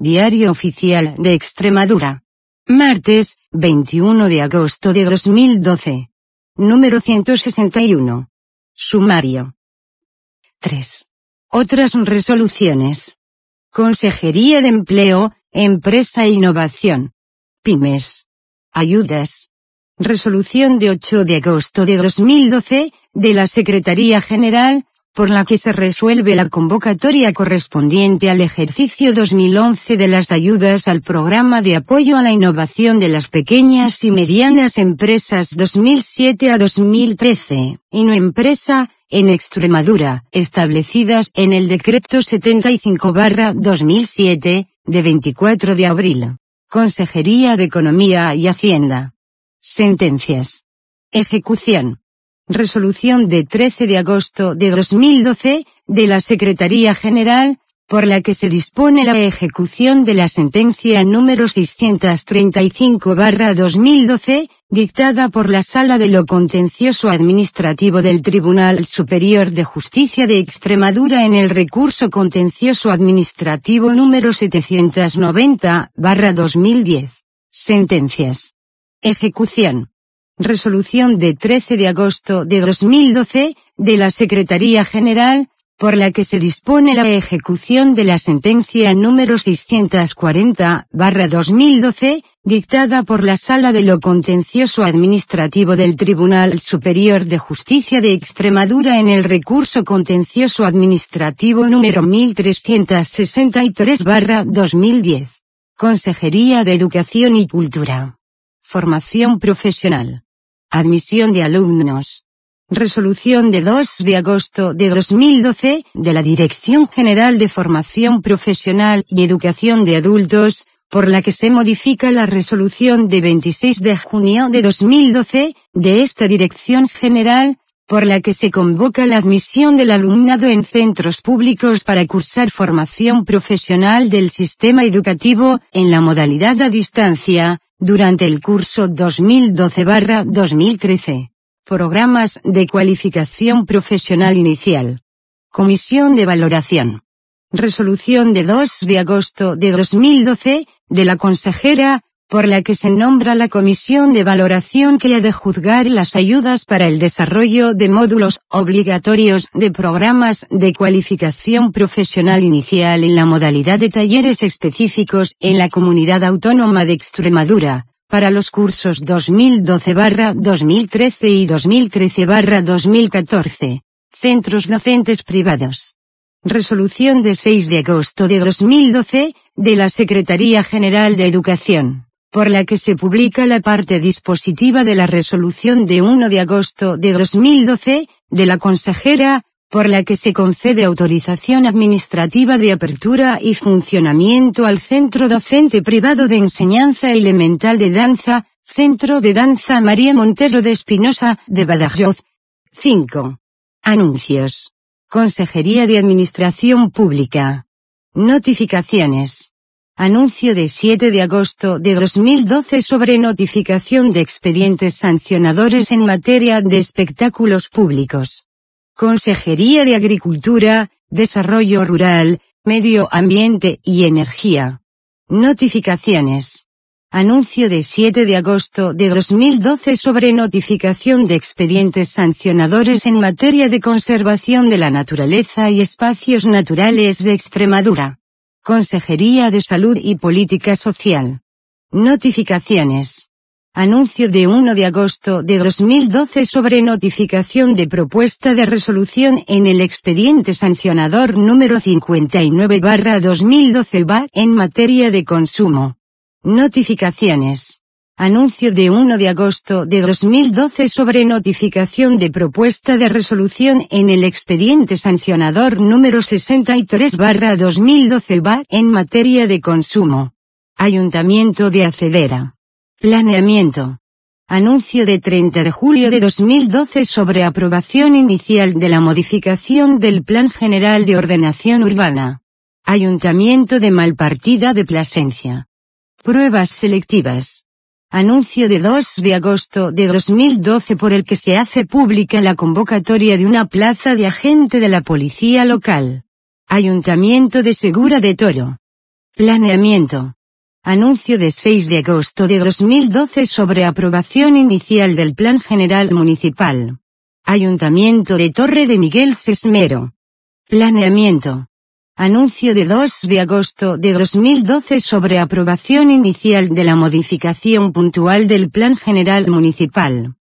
Diario Oficial de Extremadura. Martes, 21 de agosto de 2012. Número 161. Sumario. 3. Otras resoluciones. Consejería de Empleo, Empresa e Innovación. Pymes. Ayudas. Resolución de 8 de agosto de 2012, de la Secretaría General, por la que se resuelve la convocatoria correspondiente al ejercicio 2011 de las ayudas al Programa de Apoyo a la Innovación de las Pequeñas y Medianas Empresas 2007 a 2013, y no empresa, en Extremadura, establecidas en el Decreto 75/2007, de 24 de abril. Consejería de Economía y Hacienda. Sentencias. Ejecución. Resolución de 13 de agosto de 2012, de la Secretaría General, por la que se dispone la ejecución de la sentencia número 635/2012, dictada por la Sala de lo Contencioso Administrativo del Tribunal Superior de Justicia de Extremadura en el recurso contencioso administrativo número 790/2010. Sentencias. Ejecución. Resolución de 13 de agosto de 2012, de la Secretaría General, por la que se dispone la ejecución de la sentencia número 640/2012, dictada por la Sala de lo Contencioso Administrativo del Tribunal Superior de Justicia de Extremadura en el recurso contencioso administrativo número 1363/2010. Consejería de Educación y Cultura. Formación profesional. Admisión de alumnos. Resolución de 2 de agosto de 2012, de la Dirección General de Formación Profesional y Educación de Adultos, por la que se modifica la resolución de 26 de junio de 2012, de esta Dirección General, por la que se convoca la admisión del alumnado en centros públicos para cursar formación profesional del sistema educativo, en la modalidad a distancia, durante el curso 2012/2013. Programas de cualificación profesional inicial. Comisión de valoración. Resolución de 2 de agosto de 2012, de la consejera, por la que se nombra la comisión de valoración que ha de juzgar las ayudas para el desarrollo de módulos obligatorios de programas de cualificación profesional inicial en la modalidad de talleres específicos en la Comunidad Autónoma de Extremadura, para los cursos 2012/2013 y 2013/2014. Centros docentes privados. Resolución de 6 de agosto de 2012, de la Secretaría General de Educación, por la que se publica la parte dispositiva de la resolución de 1 de agosto de 2012, de la consejera, por la que se concede autorización administrativa de apertura y funcionamiento al Centro Docente Privado de Enseñanza Elemental de Danza, Centro de Danza María Montero de Espinosa, de Badajoz. 5. Anuncios. Consejería de Administración Pública. Notificaciones. Anuncio de 7 de agosto de 2012 sobre notificación de expedientes sancionadores en materia de espectáculos públicos. Consejería de Agricultura, Desarrollo Rural, Medio Ambiente y Energía. Notificaciones. Anuncio de 7 de agosto de 2012 sobre notificación de expedientes sancionadores en materia de conservación de la naturaleza y espacios naturales de Extremadura. Consejería de Salud y Política Social. Notificaciones. Anuncio de 1 de agosto de 2012 sobre notificación de propuesta de resolución en el expediente sancionador número 59/2012 en materia de consumo. Notificaciones. Anuncio de 1 de agosto de 2012 sobre notificación de propuesta de resolución en el expediente sancionador número 63/2012 en materia de consumo. Ayuntamiento de Acedera. Planeamiento. Anuncio de 30 de julio de 2012 sobre aprobación inicial de la modificación del Plan General de Ordenación Urbana. Ayuntamiento de Malpartida de Plasencia. Pruebas selectivas. Anuncio de 2 de agosto de 2012 por el que se hace pública la convocatoria de una plaza de agente de la policía local. Ayuntamiento de Segura de Toro. Planeamiento. Anuncio de 6 de agosto de 2012 sobre aprobación inicial del Plan General Municipal. Ayuntamiento de Torre de Miguel Sesmero. Planeamiento. Anuncio de 2 de agosto de 2012 sobre aprobación inicial de la modificación puntual del Plan General Municipal.